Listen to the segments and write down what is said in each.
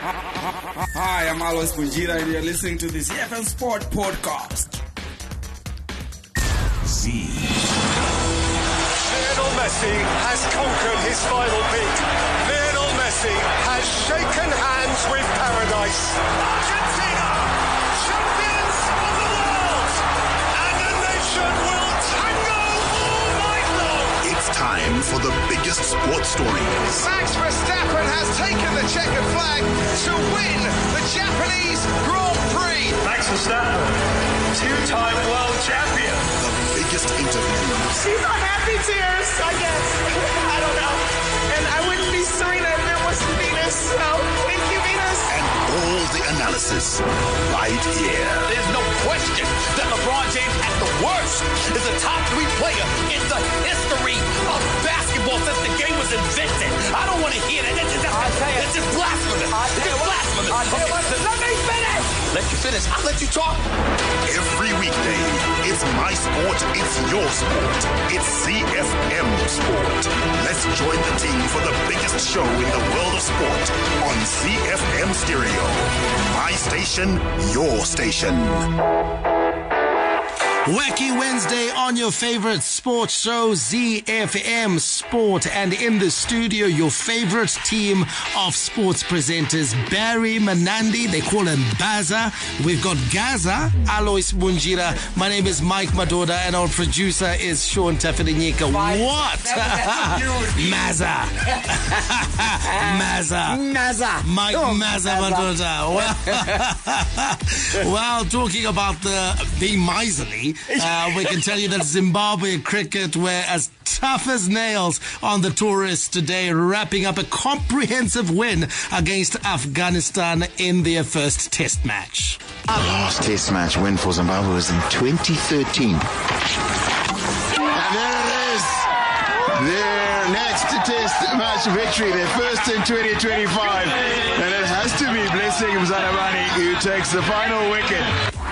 Hi, I'm Alois Bujira and you're listening to the ZFM Sport Podcast. Lionel Messi has conquered his final peak. Lionel Messi has shaken hands with paradise. Argentina, champions of the world, and the nation will tango all night long. It's time for the biggest sports stories. Max Verstappen has taken the checkered flag to win the Japanese Grand Prix. Max Verstappen, two-time world champion. The biggest interviews. She's on happy tears, I guess. I don't know. And I wouldn't be Serena if it wasn't Venus. So, thank you, Venus. And all the analysis right here. There's no question that LeBron James, at the worst, is a top 3 player in the history of basketball since the game was invented. I don't want to hear that. That's just blasphemous. It's just blasphemous. Let me finish. Let you finish. I'll let you talk. Every weekday, it's my sport, it's your sport. It's CFM Sport. Let's join the team for the biggest show in the world of sport on CFM Stereo. My station, your station. Wacky Wednesday on your favorite sports show, ZFM Sport. And in the studio, your favorite team of sports presenters, Barry Manandi. They call him Baza. We've got Gaza, Alois Munjira. My name is Mike Madoda, and our producer is Sean Tafedinyika. What? Maza. Maza. Mike Maza Madoda. Well, talking about being miserly, we can tell you that Zimbabwe cricket were as tough as nails on the tourists today, wrapping up a comprehensive win against Afghanistan in their first test match. The last test match win for Zimbabwe was in 2013. And there it is. Their next test match victory, their first in 2025. And it has to be Blessing Mzanamani who takes the final wicket.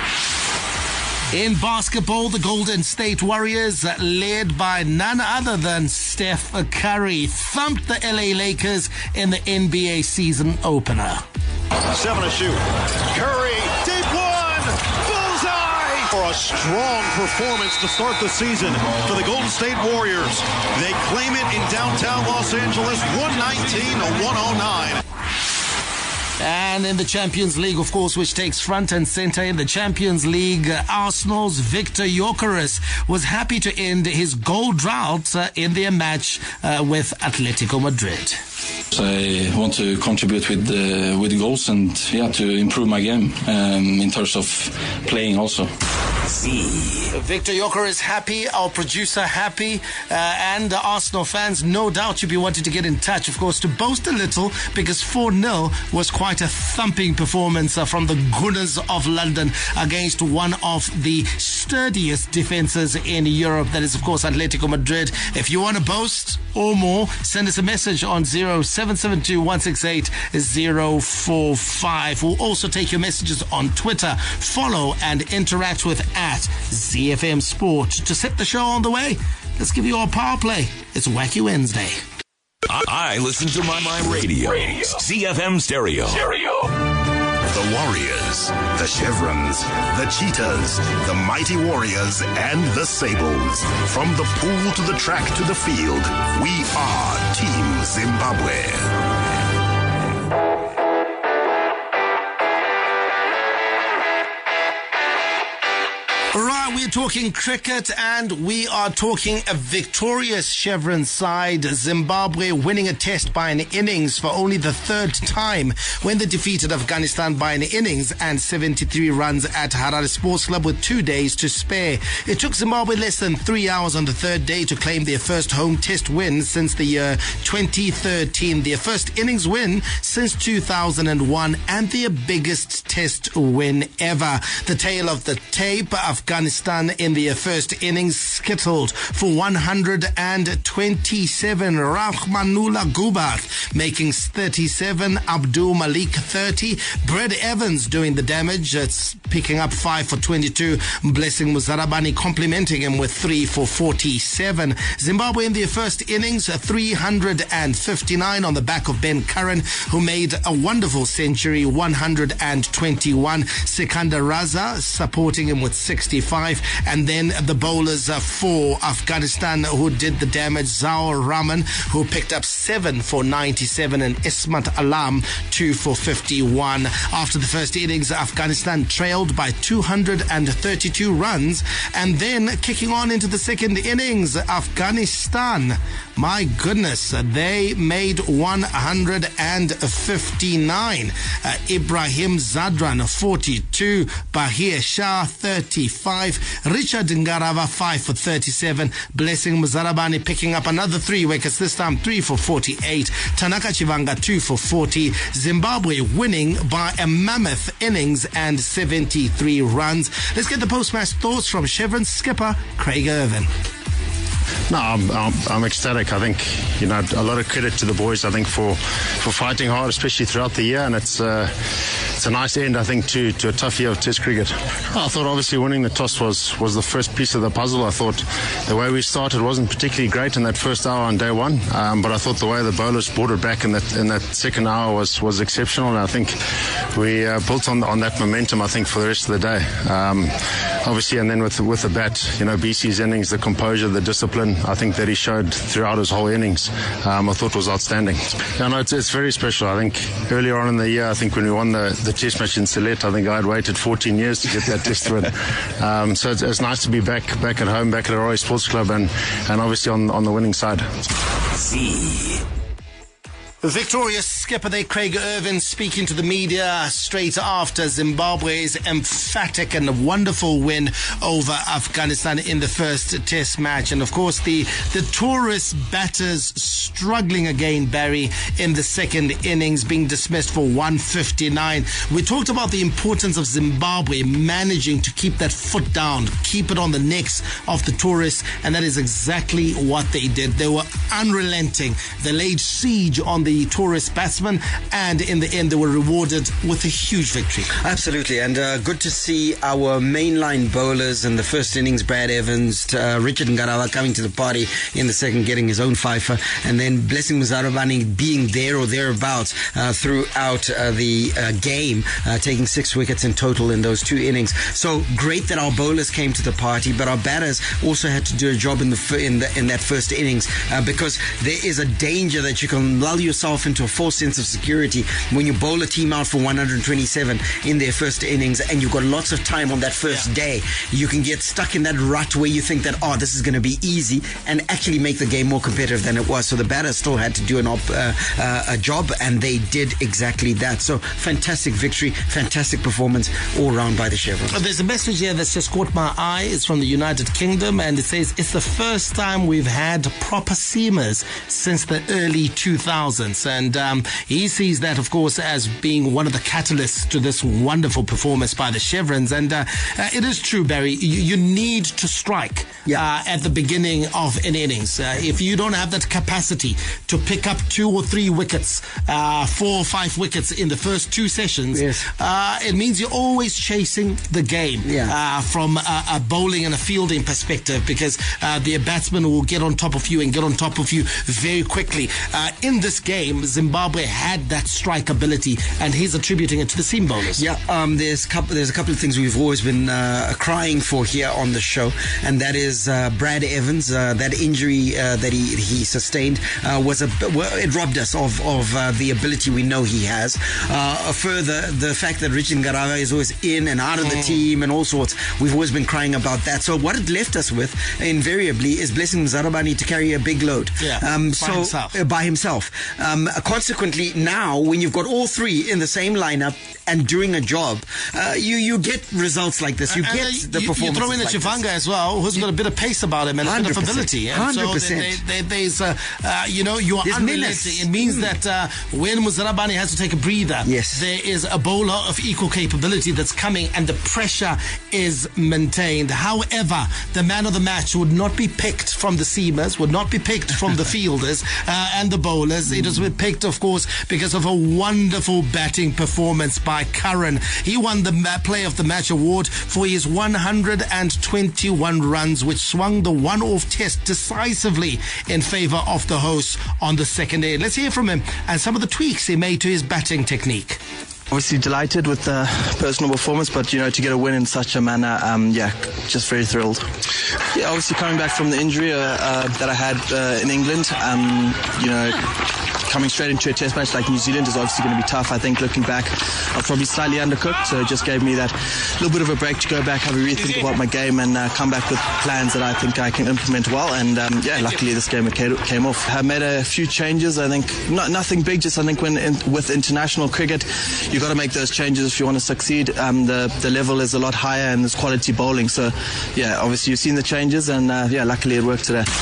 In basketball, the Golden State Warriors, led by none other than Steph Curry, thumped the LA Lakers in the NBA season opener. 7 to shoot. Curry, deep one, bullseye! For a strong performance to start the season for the Golden State Warriors. They claim it in downtown Los Angeles, 119-109. And in the Champions League, of course, which takes front and center in the Champions League, Arsenal's Victor Gyökeres was happy to end his goal drought in their match with Atletico Madrid. I want to contribute with goals and to improve my game in terms of playing also. Victor Gyökeres happy, our producer happy, and Arsenal fans, no doubt you'll be wanting to get in touch, of course, to boast a little, because 4-0 was quite a thumping performance from the Gunners of London against one of the sturdiest defenses in Europe, that is, of course, Atletico Madrid. If you want to boast or more, send us a message on 0772-168-045. We'll also take your messages on Twitter. Follow and interact with @ZFM Sport. To set the show on the way, let's give you our power play. It's Wacky Wednesday. I listen to my radio. CFM Stereo. The Warriors, the Chevrons, the Cheetahs, the Mighty Warriors, and the Sables. From the pool to the track to the field, we are Team Zimbabwe. Right, we're talking cricket and we are talking a victorious Chevron side, Zimbabwe winning a test by an innings for only the third time when they defeated Afghanistan by an innings and 73 runs at Harare Sports Club with 2 days to spare. It took Zimbabwe less than 3 hours on the third day to claim their first home test win since the year 2013, their first innings win since 2001 and their biggest test win ever. The tale of the tape, Afghanistan Afghanistan in the first innings skittled for 127. Rahmanullah Gubath making 37. Abdul Malik 30. Brad Evans doing the damage. It's picking up 5 for 22. Blessing Muzarabani complimenting him with 3 for 47. Zimbabwe in their first innings 359 on the back of Ben Curran, who made a wonderful century, 121. Sikandar Raza supporting him with 65. And then the bowlers for Afghanistan who did the damage, Zaur Rahman, who picked up 7 for 97, and Ismat Alam 2 for 51. After the first innings, Afghanistan trailed by 232 runs, and then kicking on into the second innings, Afghanistan, my goodness, they made 159. Ibrahim Zadran 42, Bahir Shah 35, Richard Ngarava 5 for 37, Blessing Muzarabani picking up another 3 wickets, this time 3 for 48, Tanaka Chivanga 2 for 40. Zimbabwe winning by a mammoth innings and 73 runs. Let's get the post-match thoughts from Chevron skipper Craig Irvin. No, I'm ecstatic. I think, a lot of credit to the boys, I think, for fighting hard, especially throughout the year. And it's a nice end, I think, to a tough year of Test cricket. I thought obviously winning the toss was the first piece of the puzzle. I thought the way we started wasn't particularly great in that first hour on day one, but I thought the way the bowlers brought it back in that second hour was exceptional. And I think we built on that momentum, I think, for the rest of the day. Obviously, and then with the bat, BC's innings, the composure, the discipline, I think that he showed throughout his whole innings, I thought was outstanding. It's very special. I think earlier on in the year, I think when we won the Test match in Sylhet, I think I had waited 14 years to get that Test win. So it's nice to be back at home, back at Roy Sports Club, and obviously on the winning side. The victorious skipper there, Craig Irvin, speaking to the media straight after Zimbabwe's emphatic and wonderful win over Afghanistan in the first Test match. And of course, the tourist batters struggling again, Barry, in the second innings, being dismissed for 159. We talked about the importance of Zimbabwe managing to keep that foot down, keep it on the necks of the tourists, and that is exactly what they did. They were unrelenting. They laid siege on the tourist batsmen, and in the end they were rewarded with a huge victory. Absolutely, and good to see our mainline bowlers in the first innings, Brad Evans, Richard Ngarava coming to the party in the second, getting his own fifer, and then Blessing Muzarabani being there or thereabouts throughout the game, taking 6 wickets in total in those 2 innings. So great that our bowlers came to the party, but our batters also had to do a job in that first innings, because there is a danger that you can lull yourself into a false sense of security when you bowl a team out for 127 in their first innings, and you've got lots of time on that first day. You can get stuck in that rut where you think that, this is going to be easy, and actually make the game more competitive than it was. So the batters still had to do a job, and they did exactly that. So fantastic victory, fantastic performance all round by the Chevrons. There's a message here that's just caught my eye. It's from the United Kingdom, and it says it's the first time we've had proper seamers since the early 2000s. And he sees that, of course, as being one of the catalysts to this wonderful performance by the Chevrons. And it is true, Barry, you need to strike at the beginning of an innings. If you don't have that capacity to pick up 2 or 3 wickets, 4 or 5 wickets in the first 2 sessions, it means you're always chasing the game from a bowling and a fielding perspective, because the batsman will get on top of you and get on top of you very quickly. In this game, Zimbabwe had that strike ability, and he's attributing it to the seam bowlers. There's a couple of things we've always been crying for here on the show, and that is Brad Evans. That injury that he sustained it robbed us of the ability we know he has. Further, the fact that Richard Ngarava is always in and out of the team and all sorts, we've always been crying about that. So what it left us with invariably is Blessing Muzarabani to carry a big load by himself. Consequently, consequently, now when you've got all three in the same lineup and doing a job, you get results like this. You get the performance. You throw in a Chivanga as well, who's got a bit of pace about him and a bit of ability. And 100%. so you are unrelenting. It means that when Muzarabani has to take a breather, there is a bowler of equal capability that's coming, and the pressure is maintained. However, the man of the match would not be picked from the seamers, would not be picked from the fielders and the bowlers. It was picked, of course, because of a wonderful batting performance by Curran. He won the Player of the Match award for his 121 runs, which swung the one-off test decisively in favour of the hosts on the second day. Let's hear from him and some of the tweaks he made to his batting technique. Obviously delighted with the personal performance, but to get a win in such a manner, just very thrilled. Yeah, obviously coming back from the injury that I had in England, coming straight into a test match like New Zealand is obviously going to be tough. I think looking back, I was probably slightly undercooked, so it just gave me that little bit of a break to go back, have a rethink about my game, and come back with plans that I think I can implement well. And luckily this game came off. I made a few changes. I think nothing big, just I think with international cricket, you got to make those changes if you want to succeed. The level is a lot higher and there's quality bowling. So obviously you've seen the changes, and luckily it worked today.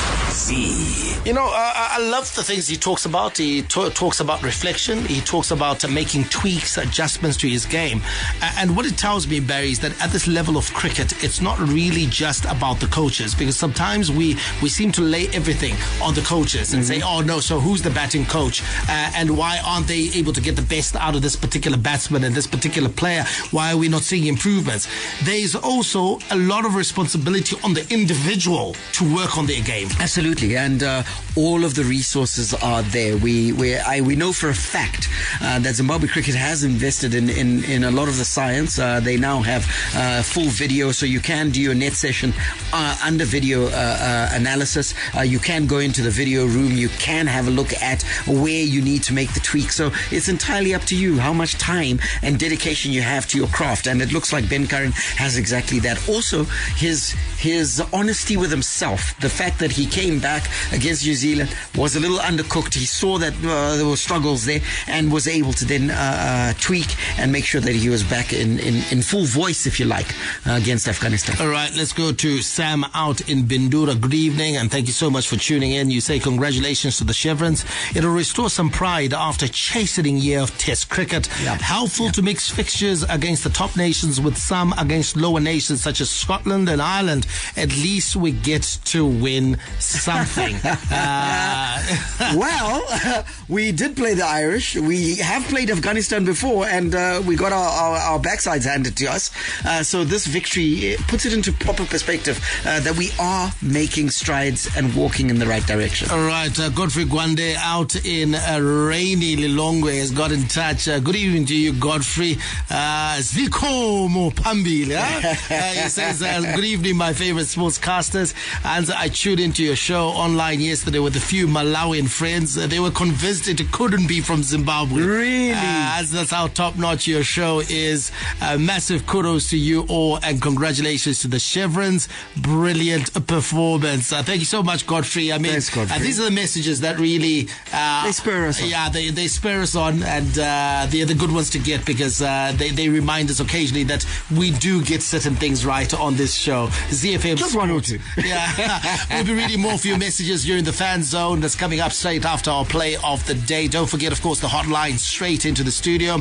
I love the things he talks about. He talks about reflection. He talks about making tweaks, adjustments to his game. And what it tells me, Barry, is that at this level of cricket, it's not really just about the coaches, because sometimes we seem to lay everything on the coaches and say, oh no, so who's the batting coach? And why aren't they able to get the best out of this particular batsman and this particular player? Why are we not seeing improvements? There's also a lot of responsibility on the individual to work on their game. Absolutely. And all of the resources are there. We know for a fact that Zimbabwe Cricket has invested in a lot of the science. They now have full video, so you can do your net session under video analysis. You can go into the video room. You can have a look at where you need to make the tweak. So it's entirely up to you how much time and dedication you have to your craft. And it looks like Ben Curran has exactly that. Also, his honesty with himself. The fact that he came back against New Zealand, was a little undercooked. He saw that there were struggles there and was able to then tweak and make sure that he was back in full voice, if you like, against Afghanistan. All right, let's go to Sam out in Bindura. Good evening, and thank you so much for tuning in. You say congratulations to the Chevrons. It'll restore some pride after a chastening year of Test cricket. Helpful to mix fixtures against the top nations with some against lower nations such as Scotland and Ireland. At least we get to win something. Well, we did play the Irish. We have played Afghanistan before, and we got our backsides handed to us. So this victory puts it into proper perspective that we are making strides and walking in the right direction. All right, Godfrey Gwande out in rainy Lilongwe has got in touch. Good evening to you, Godfrey. Zikomo Pambili. He says, good evening, my favorite sportscasters. And I tuned into your show online yesterday with a few Malawian friends. They were convinced it couldn't be from Zimbabwe. Really? That's how top-notch your show is. Massive kudos to you all, and congratulations to the Chevrons. Brilliant performance. Thank you so much, Godfrey. I mean, thanks, Godfrey. These are the messages that really they spur us on. Yeah, they spur us on, and they're the good ones to get, because they remind us occasionally that we do get certain things right on this show. ZFM just one or two. Yeah. We'll be reading more of your messages during the Fan Zone that's coming up straight after our play of the day. Don't forget, of course, the hotline straight into the studio,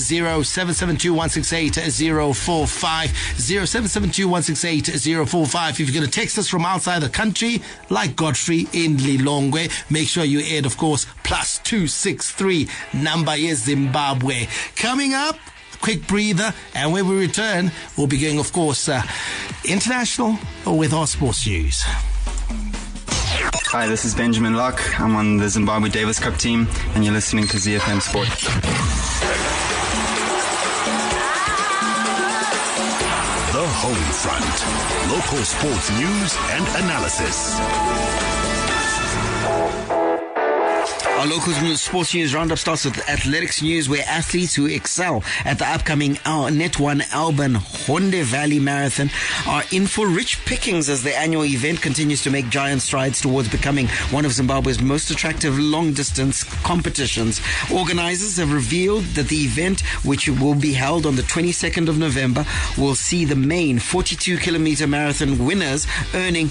0772-168-045, 0772-168-045. If you're going to text us from outside the country, like Godfrey in Lilongwe, make sure you add, of course, +263. Number is Zimbabwe. Coming up, quick breather, and when we return, we'll be going, of course, international with our sports news. Hi, this is Benjamin Locke. I'm on the Zimbabwe Davis Cup team, and you're listening to ZFM Sport. The Home Front. Local sports news and analysis. Our local sports news roundup starts with athletics news, where athletes who excel at the upcoming Net1 Alban Honde Valley Marathon are in for rich pickings as the annual event continues to make giant strides towards becoming one of Zimbabwe's most attractive long-distance competitions. Organizers have revealed that the event, which will be held on the 22nd of November, will see the main 42-kilometer marathon winners earning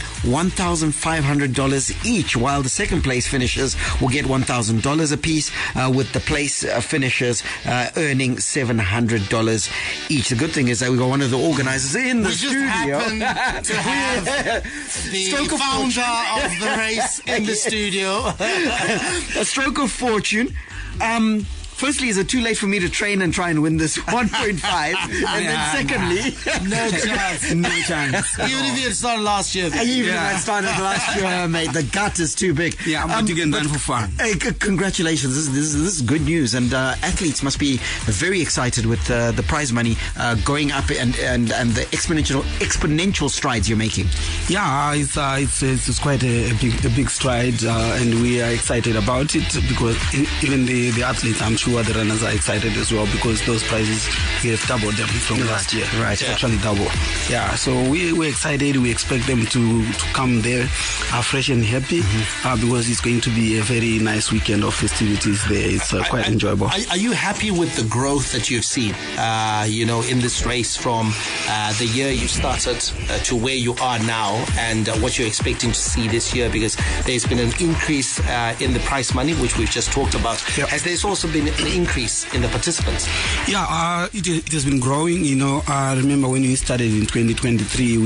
$1,500 each, while the second place finishers will get $1,000 apiece, with the place finishers earning $700 each. The good thing is that we got one of the organizers in the studio. We just happen to have the founder of the race in the studio. A stroke of fortune. Firstly, is it too late for me to train and try and win this 1.5? And then secondly... No chance. No chance. Even if you had started last year. Even if I started last year, mate, the gut is too big. Yeah, I'm going to get done for fun. Hey, congratulations. This is good news. And athletes must be very excited with the prize money going up and the exponential strides you're making. Yeah, it's quite a big stride, and we are excited about it because even the athletes, I'm sure the runners are excited as well, because those prizes, we have doubled them from last year. Right. Actually double. Yeah, so we're excited. We expect them to come there fresh and happy, because it's going to be a very nice weekend of festivities there. It's quite enjoyable. Are you happy with the growth that you've seen, in this race from the year you started to where you are now, and what you're expecting to see this year? Because there's been an increase in the prize money, which we've just talked about. Yep. Has there also been an increase in the participants? Yeah, it has been growing. I remember when we started in 2023,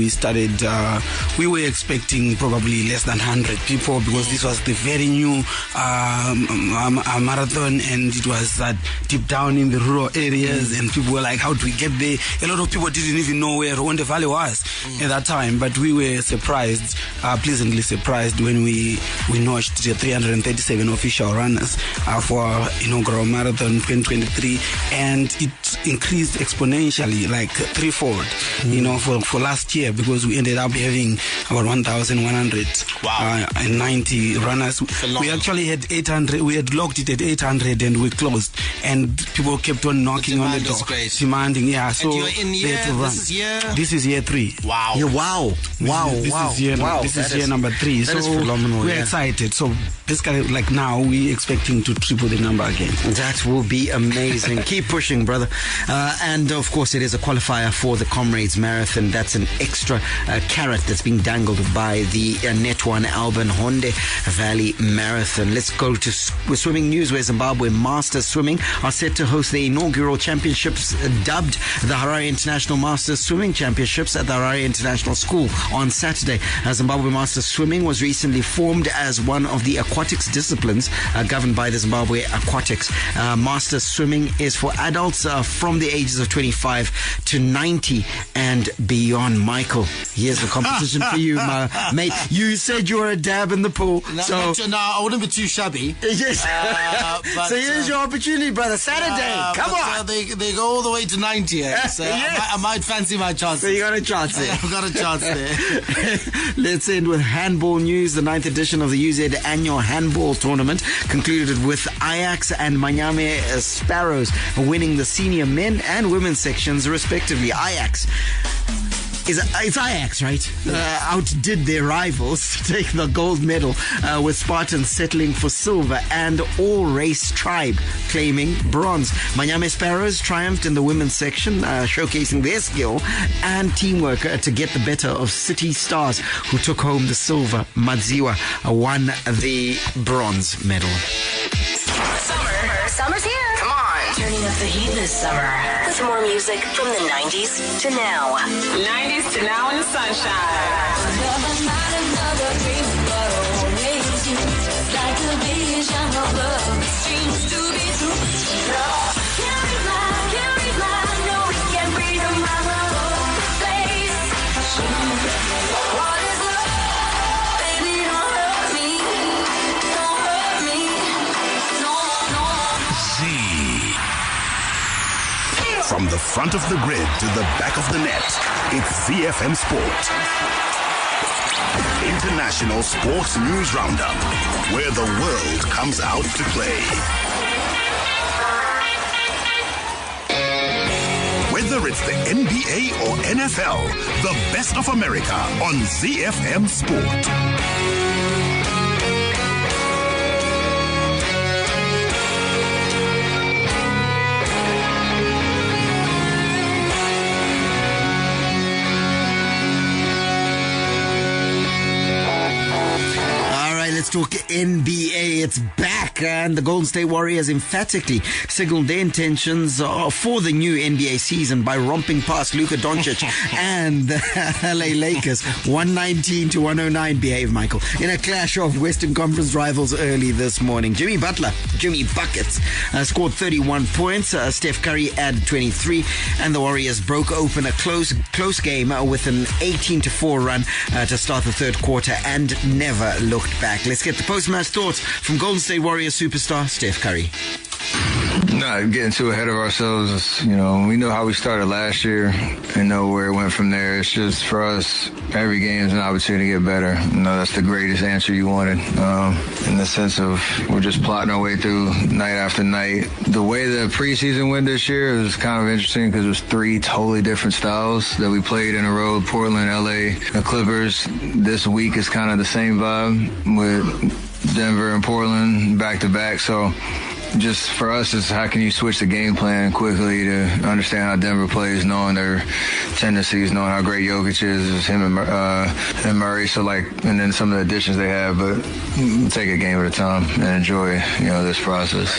we were expecting probably less than 100 people, because this was the very new marathon, and it was deep down in the rural areas, and people were like, how do we get there? A lot of people didn't even know where Honde Valley was at that time, but we were surprised, pleasantly surprised, when we notched the 337 official runners for inaugural marathon 2023, and it increased exponentially, like threefold, for last year, because we ended up having about 1,190 runners. We actually had 800. We had locked it at 800, and we closed, and people kept on knocking on the door, demanding. Yeah, so and you're in this is year 3. Wow. Yeah, wow. This is year number 3. That is phenomenal. We're excited. So basically, like now, we're expecting to triple the number again. That will be amazing. Keep pushing, brother. And of course, it is a qualifier for the Comrades Marathon. That's an extra carrot that's being dangled by the Net1 Alban Honde Valley Marathon. Let's go to swimming news, where Zimbabwe Masters Swimming are set to host the inaugural championships, dubbed the Harare International Masters Swimming Championships, at the Harare International School on Saturday. Zimbabwe Masters Swimming was recently formed as one of the aquatics disciplines governed by the Zimbabwe Aquatics. Masters Swimming is for adults from the ages of 25 to 90 and beyond. Michael, here's the competition for you, mate. You said you were a dab in the pool. No, I wouldn't be too shabby. Yes. So here's your opportunity, brother. Saturday. Come on. They go all the way to 90. So yes. I might fancy my chances. So you got a chance there. I've got a chance there. Let's end with handball news. The 9th edition of the UZ annual handball tournament concluded with Ajax and Manyame Sparrows winning the senior men and women's sections respectively. Ajax. It's Ajax, right? Outdid their rivals to take the gold medal, with Spartans settling for silver and All Race Tribe claiming bronze. Manyame Sparrows triumphed in the women's section, showcasing their skill and teamwork to get the better of City Stars, who took home the silver. Madziwa won the bronze medal. Summer's here. Come on. Turning up the heat this summer with more music from the 90s to now. 90s to now in the sunshine. From the front of the grid to the back of the net, it's ZFM Sport. International Sports News Roundup, where the world comes out to play. Whether it's the NBA or NFL, the best of America on ZFM Sport. Let's talk NBA. It's back, and the Golden State Warriors emphatically signaled their intentions for the new NBA season by romping past Luka Doncic and the LA Lakers 119-109. Behave, Michael. In a clash of Western Conference rivals early this morning. Jimmy Butler, Jimmy Buckets, scored 31 points. Steph Curry added 23, and the Warriors broke open a close game with an 18-4 run to start the third quarter and never looked back. Let's get the post-match thoughts from Golden State Warriors superstar Steph Curry. Not getting too ahead of ourselves. You know, we know how we started last year and know where it went from there. It's just, for us, every game is an opportunity to get better. You know, that's the greatest answer you wanted. In the sense of we're just plotting our way through night after night. The way the preseason went this year was kind of interesting because it was 3 totally different styles that we played in a row. Portland, LA, the Clippers. This week is kind of the same vibe with Denver and Portland back to back. So just for us, is how can you switch the game plan quickly to understand how Denver plays, knowing their tendencies, knowing how great Jokic is him and Murray. So and then some of the additions they have, but take a game at a time and enjoy, this process.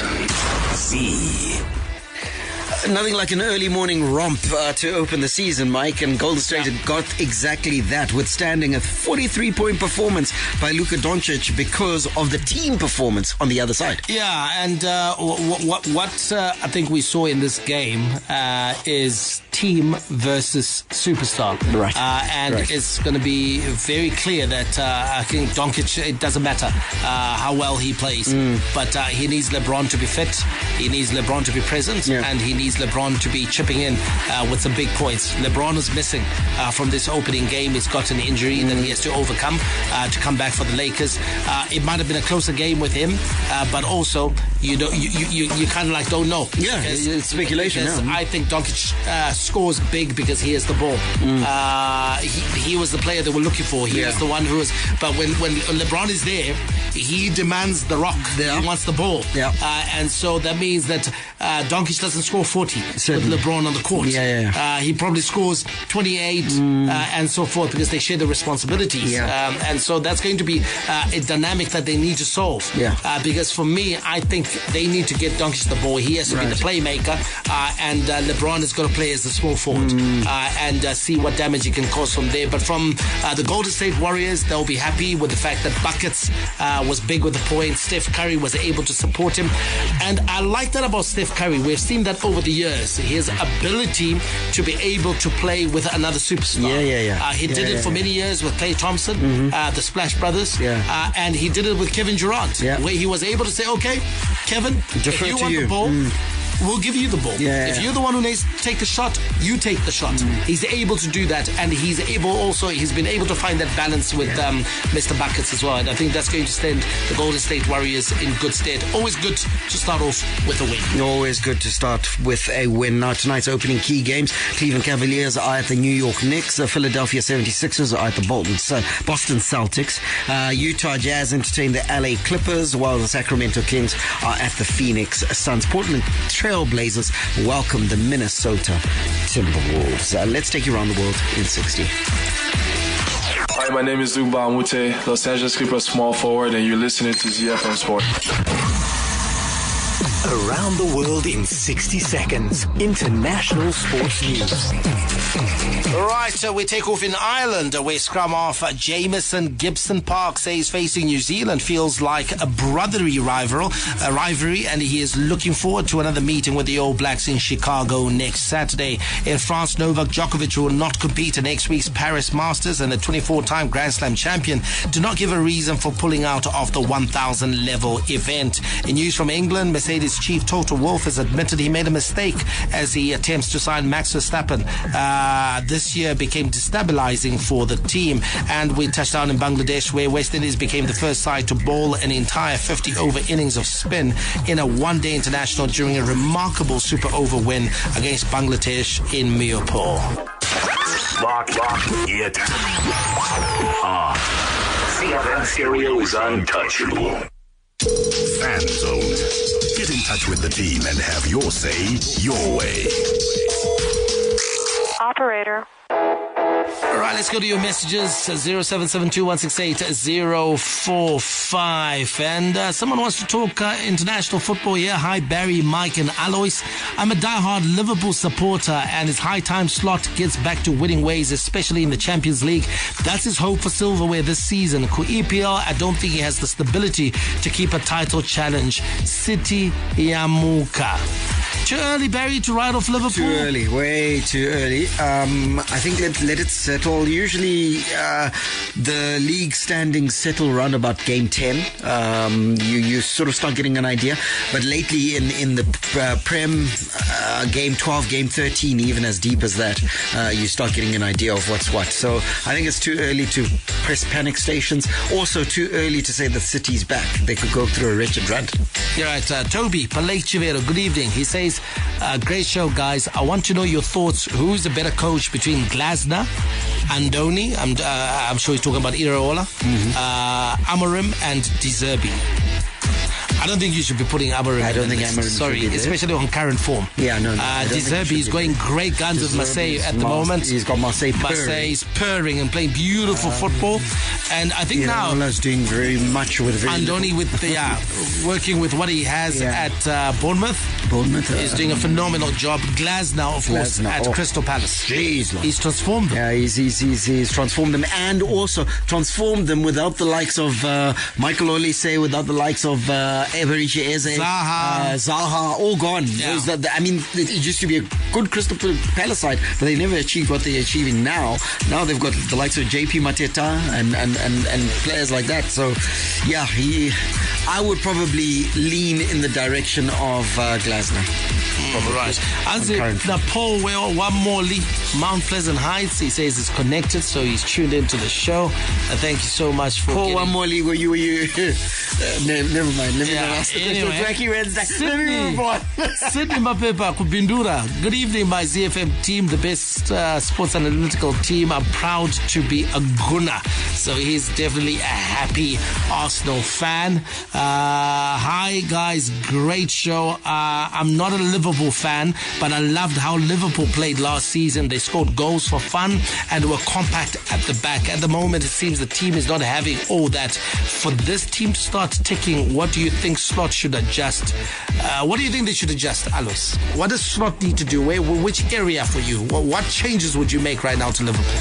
Nothing like an early morning romp to open the season, Mike, and Golden State had got exactly that, withstanding a 43-point performance by Luka Doncic because of the team performance on the other side. Yeah, and what I think we saw in this game is team versus superstar. Right. And it's going to be very clear that I think Doncic, it doesn't matter how well he plays, but he needs LeBron to be fit, he needs LeBron to be present, and he needs LeBron to be chipping in with some big points. LeBron is missing from this opening game. He's got an injury that he has to overcome to come back for the Lakers. It might have been a closer game with him, but also you kind of don't know. Yeah, it's speculation. I think Doncic scores big because he has the ball. He was the player they were looking for. He was the one who was. But when LeBron is there, he demands the rock. He wants the ball. And so that means that Doncic doesn't score 40 with LeBron on the court. He probably scores 28 and so forth because they share the responsibilities. And so that's going to be a dynamic that they need to solve. Because for me, I think they need to get Doncic the ball. He has to be the playmaker, and LeBron has got to play as the small forward and see what damage he can cause from there. But from the Golden State Warriors, they'll be happy with the fact that Buckets was big with the points. Steph Curry was able to support him. And I like that about Steph Curry. We've seen that over the years. His ability to be able to play with another superstar. He did it for many years with Klay Thompson, the Splash Brothers, and he did it with Kevin Durant, where he was able to say, okay, Kevin, if you want the ball, we'll give you the ball. If you're the one who needs to take the shot, you take the shot. He's able to do that, and he's been able to find that balance with Mr. Buckets as well. And I think that's going to stand the Golden State Warriors in good stead. Always good to start off with a win. Always good to start with a win. Now, tonight's opening key games: Cleveland Cavaliers are at the New York Knicks, Philadelphia 76ers are at the Boston Celtics, Utah Jazz entertain the LA Clippers, while the Sacramento Kings are at the Phoenix Suns. Portland Trailblazers welcome the Minnesota Timberwolves. Let's take you around the world in 60. Hi, my name is Zumba Amute, Los Angeles Clippers small forward, and you're listening to ZFM Sport. Around the world in 60 seconds. International sports news. Right, so we take off in Ireland, where scrum half Jamison Gibson Park says facing New Zealand feels like a brotherly rivalry, and he is looking forward to another meeting with the All Blacks in Chicago next Saturday. In France, Novak Djokovic will not compete in next week's Paris Masters, and the 24-time Grand Slam champion did not give a reason for pulling out of the 1,000 level event. In news from England, Mercedes Mercedes chief Toto Wolff has admitted he made a mistake as he attempts to sign Max Verstappen. This year became destabilizing for the team, and we touched down in Bangladesh, where West Indies became the first side to bowl an entire 50-over innings of spin in a one-day international during a remarkable super over win against Bangladesh in Mirpur. Lock it on. CFM Stereo is untouchable. Fan Zone. Get in touch with the team and have your say your way. Operator. All right, let's go to your messages, 0772-168-045. And someone wants to talk international football here. Hi, Barry, Mike, and Alois. I'm a diehard Liverpool supporter, and it's high time Slot gets back to winning ways, especially in the Champions League. That's his hope for silverware this season. EPL, I don't think he has the stability to keep a title challenge. City Yamuka. Too early, Barry, to write off Liverpool? Too early, way too early. I think let it settle. Usually the league standings settle around about game 10. You sort of start getting an idea. But lately in the Prem, game 12, game 13, even as deep as that, you start getting an idea of what's what. So I think it's too early to press panic stations. Also too early to say that City's back. They could go through a wretched run. You're right. Toby Palek Chivero, good evening. He says, great show, guys. I want to know your thoughts. Who's the better coach between Glasner, Andoni, I'm sure he's talking about Iraola, Amorim, and De Zerbi? I don't think you should be putting Amorim. I don't think Amorim. Sorry, especially on current form. Yeah, no. De Zerbi is going great guns with Marseille at the moment. He's got Marseille purring. Marseille's purring and playing beautiful football. And I think now Irola's doing very much with very Andoni with the working with what he has at Bournemouth. He's doing a phenomenal job. Glasner, of course, at Crystal Palace. Jeez, he's transformed them. Yeah, he's transformed them, and also transformed them without the likes of Michael Olise, without the likes of Eberechi Eze, Zaha, all gone. Yeah. It used to be a good Crystal Palace side, but they never achieved what they're achieving now. Now they've got the likes of JP Mateta and players like that. So, yeah, I would probably lean in the direction of Glasner. Right. Now, Paul Will, one more lead, Mount Pleasant Heights. He says it's connected, so he's tuned into the show. Thank you so much for Paul, one more lead. Were you? Never mind. Let me not ask the anyway, question. Wacky Wednesday. Let me move on. Sydney Mapepa Kubindura. Good evening, my ZFM team, the best sports analytical team. I'm proud to be a Guna. So he's definitely a happy Arsenal fan. Hi, guys. Great show. I'm not a Liverpool fan, but I loved how Liverpool played last season. They scored goals for fun and were compact at the back. At the moment, it seems the team is not having all that. For this team to start ticking, what do you think Slot should adjust? What do you think they should adjust, Alois? What does Slot need to do? Which area for you? What changes would you make right now to Liverpool?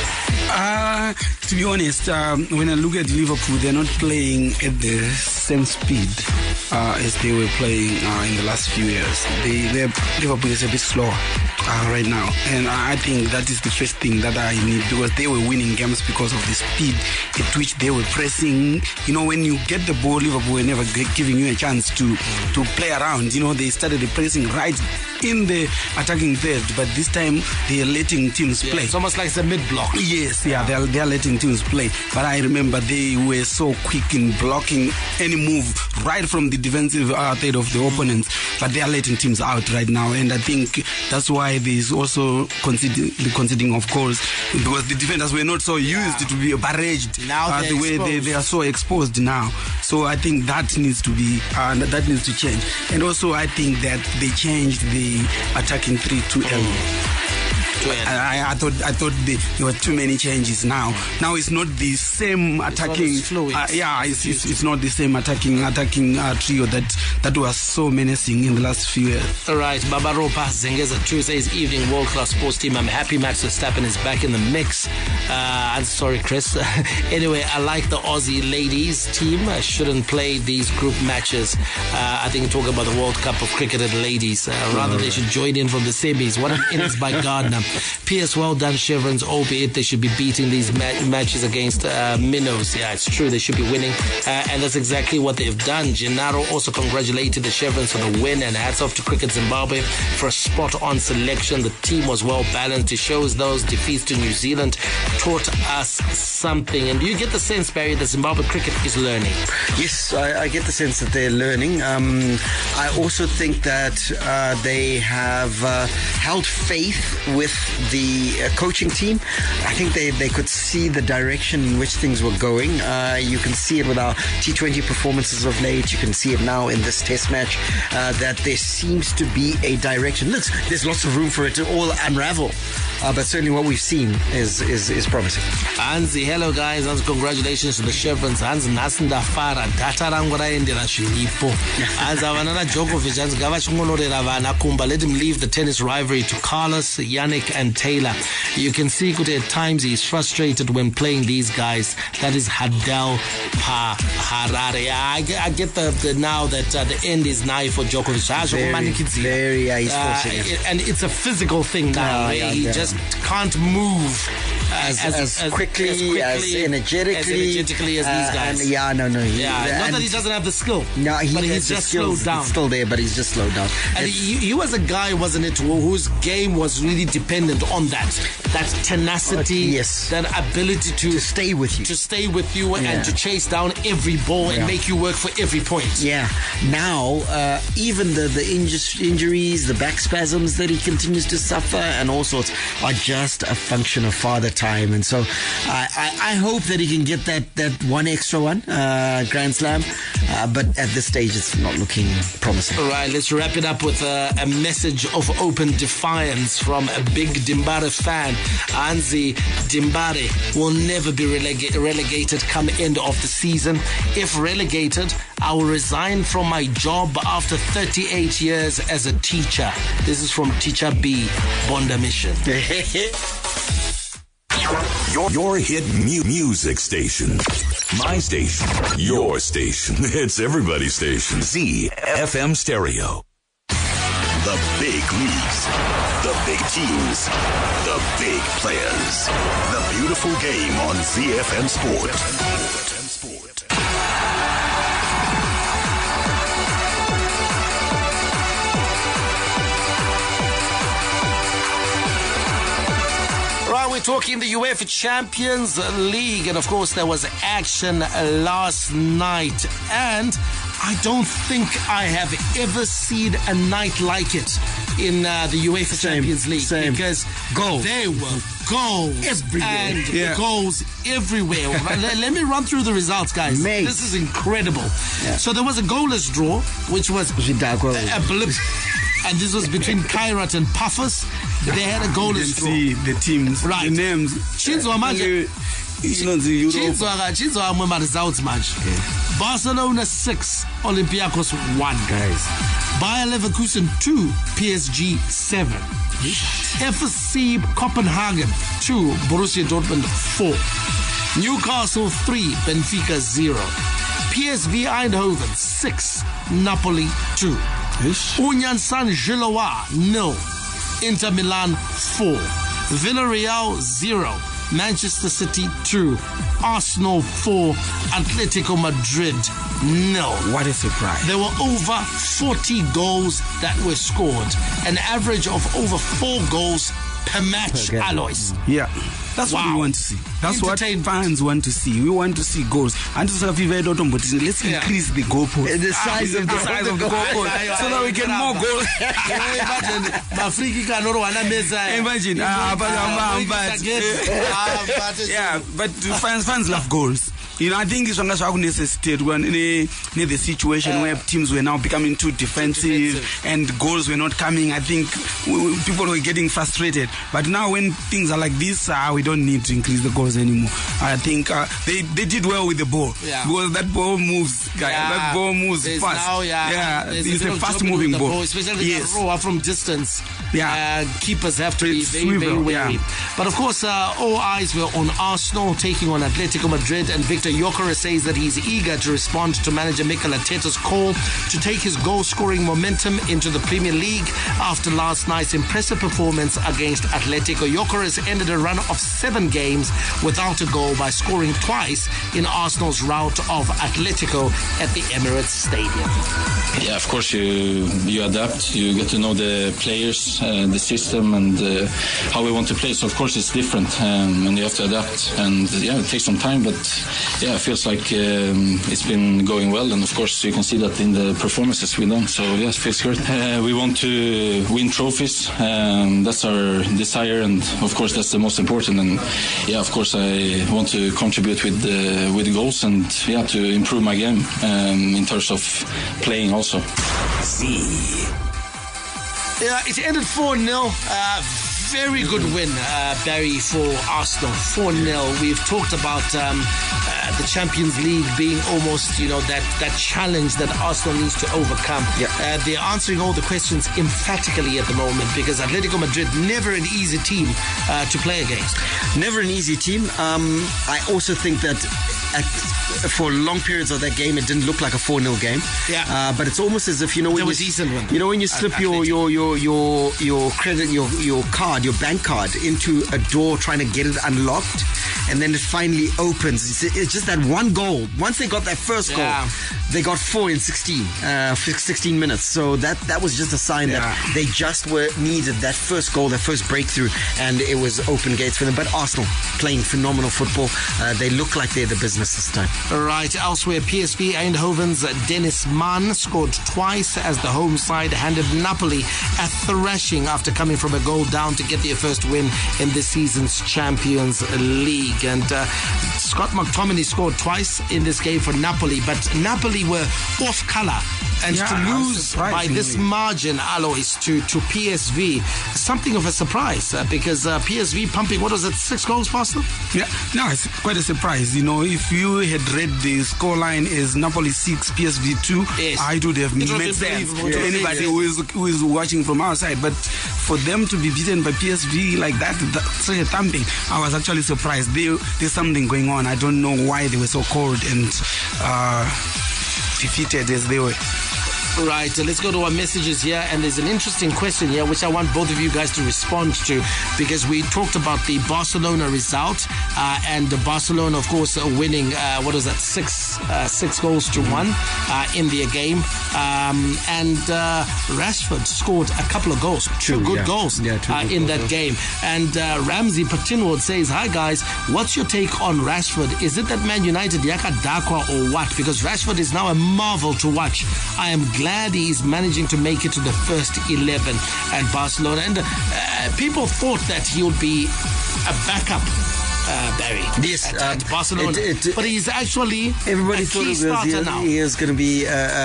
To be honest, when I look at Liverpool, they're not playing at the same speed as they were playing in the last few years. Liverpool is a bit slower right now, and I think that is the first thing that I need, because they were winning games because of the speed at which they were pressing. You know, when you get the ball, Liverpool were never giving you a chance to play around. You know, they started the pressing right in the attacking third, but this time they are letting teams play. It's almost like it's a mid-block. Yes, they are letting teams play. But I remember they were so quick in blocking any move right from the defensive third of the opponents. But they are letting teams out right now, and I think that's why there's also conceding of goals, because the defenders were not so used to be barraged now the way they are so exposed now. So I think that needs to be that needs to change. And also I think that they changed the attacking 3 too early. I thought there were too many changes now. Now it's not the same attacking. It's not the same attacking trio that was so menacing in the last few years. All right, Babaropa Zengeza Tuesday's evening world class sports team. I'm happy Max Verstappen is back in the mix. I'm sorry, Chris. Anyway, I like the Aussie ladies team. I shouldn't play these group matches. I think talking about the World Cup of Cricket and ladies. Rather, they should join in from the semis. What an innings by Gardner. PS, well done, Chevrons, albeit they should be beating these matches against minnows. Yeah, it's true, they should be winning, and that's exactly what they've done. Gennaro also congratulated the Chevrons for the win, and hats off to Cricket Zimbabwe for a spot-on selection. The team was well balanced. It shows those defeats to New Zealand taught us something. And do you get the sense, Barry, that Zimbabwe cricket is learning? Yes, I get the sense that they're learning. I also think that they have held faith with the coaching team. I think they could see the direction in which things were going. You can see it with our T20 performances of late. You can see it now in this test match, that there seems to be a direction. Look, there's lots of room for it to all unravel. But certainly what we've seen is promising. Hansi, hello guys. Hansi, congratulations to the Chevrons. Hansi, nasindafara data rangu raendera zviripo. Hansi, avanana Djokovic, Hansi gavachingorera vana kumba. Let him leave the tennis rivalry to Carlos, Yannick and Taylor. You can see at times he's frustrated when playing these guys. That is Hadel Harare. I get the now that the end is nigh for Djokovic. Very, he's forcing it. And it's a physical thing now. He just can't move as quickly, as energetically as these guys. Not that he doesn't have the skill. No, but he's just slowed down. It's still there, but he's just slowed down. And he was a guy, wasn't it, whose game was really dependent on that tenacity, that ability to stay with you, and to chase down every ball and make you work for every point. Yeah. Now, even the injuries, the back spasms that he continues to suffer, and all sorts, are just a function of father time. And so I hope that he can get that one extra one, Grand Slam, but at this stage it's not looking promising. All right, let's wrap it up with a message of open defiance from a big Dimbare fan. Hansi, Dimbare will never be relegated come end of the season. If relegated, I will resign from my job after 38 years as a teacher. This is from Teacher B, Bonda Mission. Your hit music station. My station. Your station. It's everybody's station. ZFM Stereo. The big leagues. The big teams. The big players. The beautiful game on ZFM Sport. We're talking the UEFA Champions League, and of course there was action last night, and I don't think I have ever seen a night like it in the UEFA Champions League, because there were goals everywhere and goals everywhere. Let me run through the results, guys. This is incredible. So there was a goalless draw, which was a blip. And this was between Kairat and Puffers. They had a goalless draw. You can see the teams, the names. Chinzwa manje. Chinzwa amwe ma results manje. Barcelona 6, Olympiacos 1. Guys. Bayer Leverkusen 2, PSG 7. FSC Copenhagen 2, Borussia Dortmund 4. Newcastle 3, Benfica 0. PSV Eindhoven 6, Napoli 2. Union Saint-Gilloise 0, Inter Milan 4, Villarreal 0, Manchester City 2, Arsenal 4, Atletico Madrid 0. What a surprise. There were over 40 goals that were scored, an average of over 4 goals per match, Alois. Yeah. That's what we want to see. That's what fans want to see. We want to see goals. And let's increase the goalpost. The size of the goalpost. So that we get more goals. But fans love goals. I think it's necessitated when in the situation where teams were now becoming too defensive and goals were not coming. I think people were getting frustrated. But now when things are like this, we don't need to increase the goals anymore. I think they did well with the ball. Because that ball moves, guys. That ball moves fast. Now, it's a fast-moving ball. Especially from distance. Keepers have to be very, very wary. But of course, all eyes were on Arsenal taking on Atletico Madrid, and Victor Gyökeres says that he's eager to respond to manager Mikel Arteta's call to take his goal-scoring momentum into the Premier League after last night's impressive performance against Atletico. Gyökeres ended a run of 7 games without a goal by scoring twice in Arsenal's rout of Atletico at the Emirates Stadium. Yeah, of course you adapt. You get to know the players, the system, and how we want to play. So of course it's different, and you have to adapt. And yeah, it takes some time, but yeah, it feels like it's been going well. And of course you can see that in the performances we've done. So yeah, it feels good. We want to win trophies. That's our desire, and of course that's the most important. And yeah, of course I want to contribute with goals, and yeah, to improve my game in terms of playing also. Yeah, it ended 4-0. Very good win, Barry, for Arsenal. 4-0. We've talked about the Champions League being almost, that challenge that Arsenal needs to overcome. Yeah. They're answering all the questions emphatically at the moment, because Atletico Madrid, never an easy team to play against. Never an easy team. I also think that for long periods of that game, it didn't look like a 4-0 game. Yeah. But it's almost as if, when when you slip your credit, your card, your bank card into a door trying to get it unlocked, and then it finally opens. It's just that one goal. Once they got that first goal, they got 4 in 16 minutes. So that was just a sign that they just needed that first goal, that first breakthrough, and it was open gates for them. But Arsenal playing phenomenal football. They look like they're the business this time. Right, elsewhere, PSV Eindhoven's Dennis Mann scored twice as the home side handed Napoli a thrashing after coming from a goal down to get their first win in this season's Champions League. And Scott McTominay scored twice in this game for Napoli, but Napoli were off colour. And to lose by this margin, Alois, to PSV, something of a surprise, because PSV pumping, 6 goals past them? Yeah, no, it's quite a surprise. If you had read the scoreline as Napoli 6, PSV 2, it would have made sense to anybody who is watching from outside. But for them to be beaten by PSV like that, such a thumping, I was actually surprised. There's something going on. I don't know why they were so cold and defeated as they were. Right, let's go to our messages here, and there's an interesting question here which I want both of you guys to respond to, because we talked about the Barcelona result, and the Barcelona, of course, winning 6 goals to 1 in their game, and Rashford scored a couple of goals, two good goals in that game. And Ramsey Patinwood says, hi guys, what's your take on Rashford? Is it that Man United yaka dakwa or what? Because Rashford is now a marvel to watch. I am glad he's managing to make it to the first 11 at Barcelona. And people thought that he would be a backup, Barry, at Barcelona. But he's actually everybody a thought key starter now. He is going to be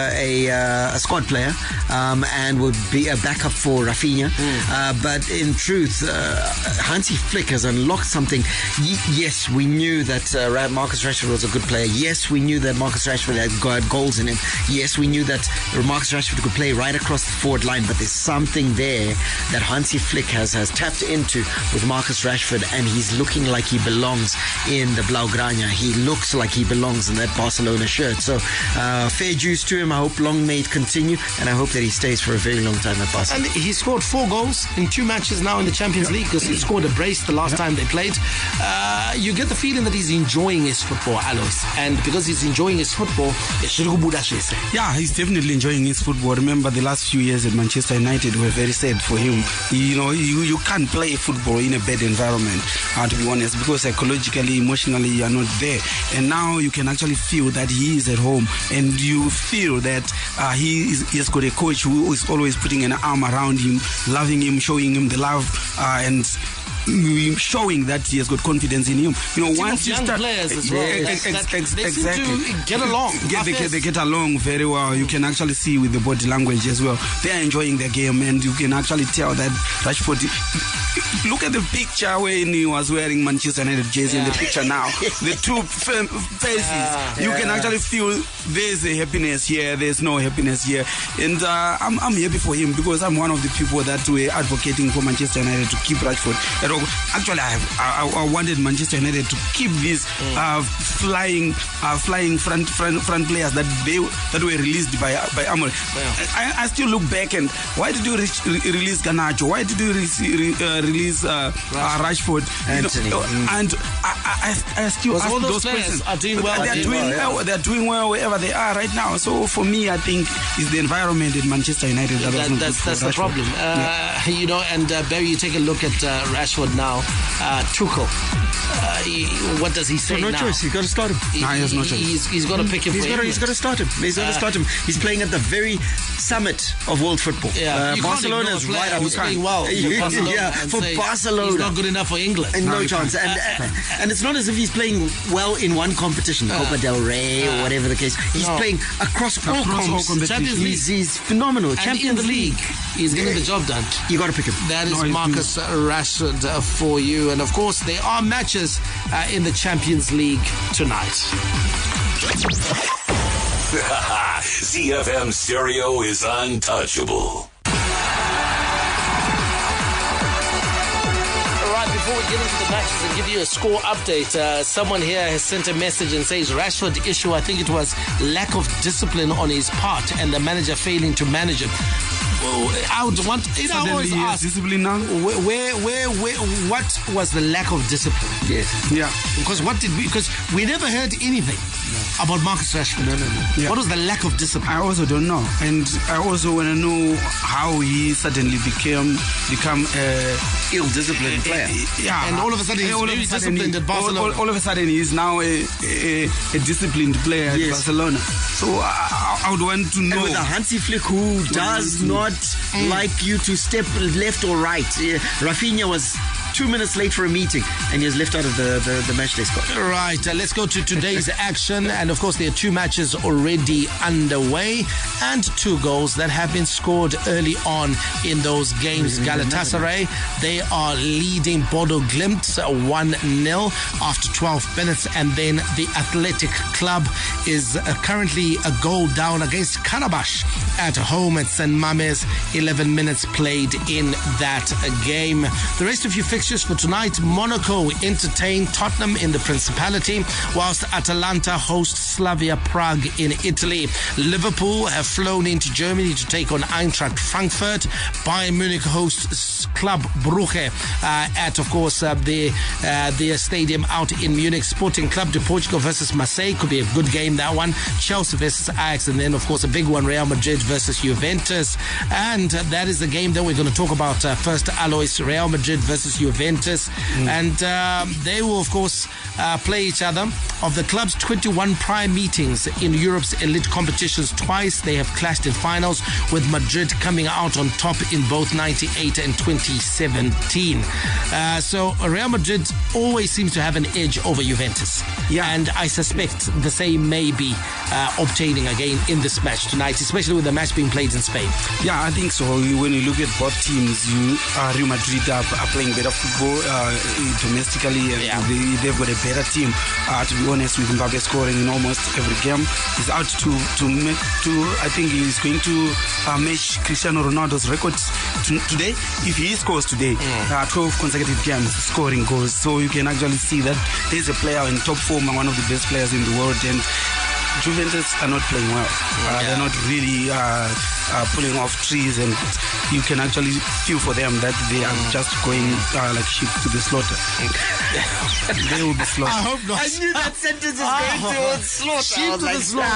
a squad player and would be a backup for Rafinha. But in truth, Hansi Flick has unlocked something. Yes, we knew that Marcus Rashford was a good player. Yes, we knew that Marcus Rashford had got goals in him. Yes, we knew that Marcus Rashford could play right across the forward line. But there's something there that Hansi Flick has tapped into with Marcus Rashford, and he's looking like he belongs in the Blaugrana. He looks like he belongs in that Barcelona shirt. So fair dues to him. I hope long may it continue, and I hope that he stays for a very long time at Barcelona. And he scored 4 goals in 2 matches now in the Champions League, because he scored a brace the last time they played. You get the feeling that he's enjoying his football, Alois, and because he's enjoying his football, yeah, he's definitely enjoying his football. Remember the last few years at Manchester United were very sad for him. You can't play football in a bad environment, to be honest, because psychologically, emotionally, you are not there. And now you can actually feel that he is at home, and you feel that he has got a coach who is always putting an arm around him, loving him, showing him the love, and showing that he has got confidence in him. Once you start players as well, exactly, they seem to get along. They get along very well. You can actually see with the body language as well. They are enjoying their game, and you can actually tell that Rashford. Look at the picture when he was wearing Manchester United jersey. In the picture now, the two faces. You can actually feel there's a happiness here. There's no happiness here, and I'm happy for him, because I'm one of the people that were advocating for Manchester United to keep Rashford at look, actually, I wanted Manchester United to keep these flying front players that were released by Amorim. I still look back and why did you release Garnacho? Why did you release Rashford? Anthony. And I still ask all those those players questions. are doing well. They're doing well wherever they are right now. So for me, I think it's the environment in Manchester United that's the problem. And Barry, you take a look at Rashford now. Tuchel, what does he say no now? choice. He's got to start him. He has no choice. He's got to pick him. He's got to start him. He's got to start him. He's playing at the very summit of world football. Barcelona is right up. He's playing well. For Barcelona, he's not good enough for England. No chance. And it's not as if he's playing well in one competition, Copa del Rey or whatever the case. He's playing across all competitions. Champions League. He's phenomenal. And Champions in the league, he's getting the job done. You got to pick him. That is Marcus Rashford for you. And of course, there are matches in the Champions League tonight. ZFM Stereo is untouchable. Before we get into the matches and give you a score update, someone here has sent a message and says Rashford issue, I think it was lack of discipline on his part and the manager failing to manage him. I would want, I always ask, discipline now? what was the lack of discipline? Yes. Yeah. Because we never heard anything about Marcus Rashford. No. Yeah. What was the lack of discipline? I also don't know. And I also want to know how he suddenly become a ill-disciplined player. Yeah. And all of a sudden he's very disciplined at Barcelona. All of a sudden he's now a disciplined player at Barcelona. So I would want to know. And with a Hansi Flick who does not like you to step left or right. Rafinha was 2 minutes late for a meeting and he was left out of the match day squad. Right, let's go to today's action. And of course, there are two matches already underway and 2 goals that have been scored early on in those games. Galatasaray, they are leading Bodo Glimt 1-0 after 12 minutes. And then the Athletic Club is currently a goal down against Karabakh at home at St. Mames. 11 minutes played in that game. The rest of you fixtures for tonight: Monaco entertain Tottenham in the Principality, whilst Atalanta host Slavia Prague in Italy. Liverpool have flown into Germany to take on Eintracht Frankfurt. Bayern Munich hosts Club Brugge at, of course, their stadium out in Munich. Sporting Club de Portugal versus Marseille could be a good game, that one. Chelsea versus Ajax, and then, of course, a big one, Real Madrid versus Juventus. And that is the game that we're going to talk about first, Alois. Real Madrid versus Juventus. And they will, of course, play each other. Of the club's 21 prior meetings in Europe's elite competitions, twice they have clashed in finals, with Madrid coming out on top in both 98 and 2017. So Real Madrid always seems to have an edge over Juventus. Yeah. And I suspect the same may be obtaining again in this match tonight, especially with the match being played in Spain. Yeah, I think so. When you look at both teams, Real Madrid are playing better football domestically, and they've got a better team. To be honest, with Mbappe scoring in almost every game, he's out to I think he's going to match Cristiano Ronaldo's records today. If he scores today, 12 consecutive games scoring goals. So you can actually see that there's a player in top form, one of the best players in the world, and Juventus are not playing well. They're not really pulling off trees, and you can actually feel for them that they are just going like sheep to the slaughter. They will be slaughtered. I hope not. I knew that sentence is going towards slaughter. Sheep to the slaughter.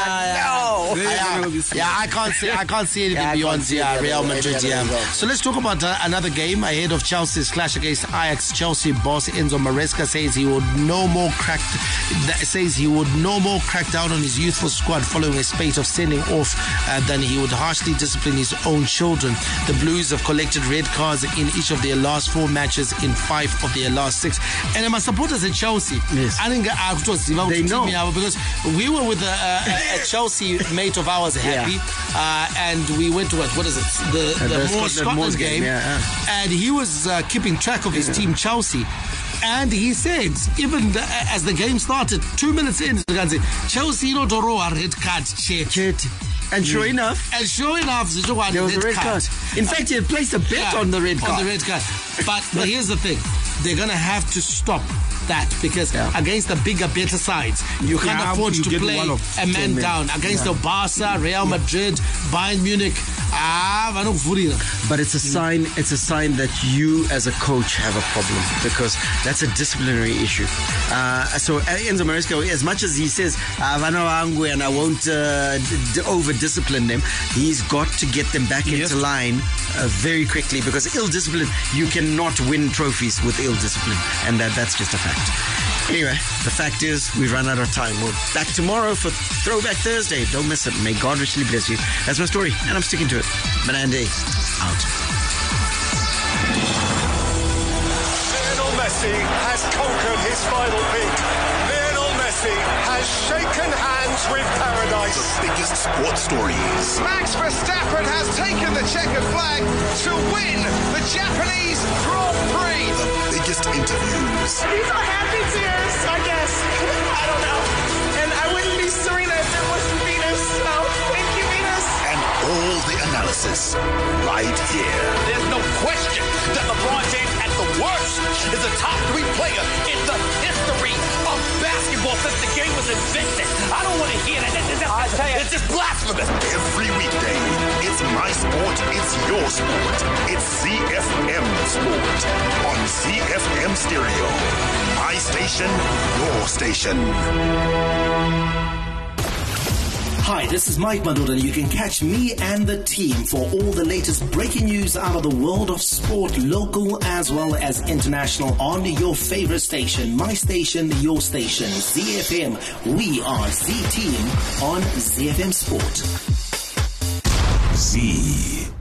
I can't see anything beyond Real Madrid. So let's talk about another game ahead of Chelsea's clash against Ajax. Chelsea boss Enzo Maresca says he would no more crack down on his youthful squad following a spate of sending off than he would harshly discipline his own children. The Blues have collected red cards in each of their last 4 matches in 5 of their last 6. And my supporters at Chelsea, I think they know, because we were with a Chelsea mate of ours, Happy, and we went to what is it? The Scotland game, and he was keeping track of his team, Chelsea. And he said, even as the game started, 2 minutes in, Chelsea no doro a red card check. And sure enough, Zitugwane there was a red card. In fact, he had placed a bet on the red card. But here's the thing. They're going to have to stop that because against the bigger, better sides, you can't afford to play a man down. Against the Barca, Real Madrid, Bayern Munich, but it's a sign that you as a coach have a problem because that's a disciplinary issue. So Enzo Maresca, as much as he says Vano Angwe and I won't over discipline them, he's got to get them back into line very quickly because ill discipline, you cannot win trophies with ill discipline, and that's just a fact. Anyway, the fact is we've run out of time. We're back tomorrow for Throwback Thursday. Don't miss it. May God richly bless you. That's my story, and I'm sticking to it. Manande, out. Lionel Messi has conquered his final peak. Lionel Messi has shaken hands with paradise. The biggest sports stories. Max Verstappen has taken the checkered flag to win the Japanese Grand Prix. The biggest interviews. These are happy tears, I guess. I don't know. And I wouldn't be Serena if it wasn't Venus. So thank you, Venus. And all the analysis right here. There's no question that LeBron James at the worst is a top 3 player in the history of basketball since the game was invented. I don't want to hear that. It's just blasphemous. Every weekday, it's my sport, it's your sport. It's CFM Sport on CFM Stereo. My station, your station. Hi, this is Mike Madoda, and you can catch me and the team for all the latest breaking news out of the world of sport, local as well as international, on your favorite station, my station, your station, ZFM. We are Z Team on ZFM Sport. Z.